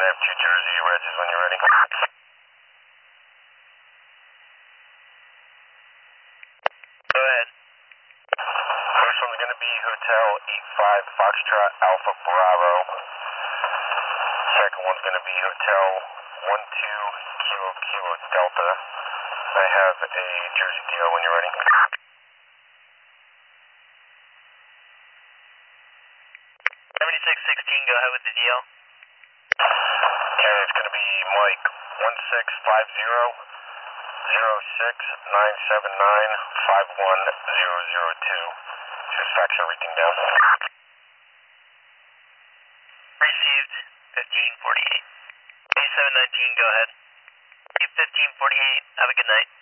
gonna have two Jersey Regis when you're ready. Go ahead. First one's gonna be Hotel 85 Foxtrot Alpha Bravo. Second one's gonna be Hotel 12 Kilo Kilo Delta. I have a Jersey DO when you're ready. 7616, go ahead with the deal. Okay, it's going to be Mike 1650979510002. Just fax everything down. Received 1548. 8719, go ahead. 1548, have a good night.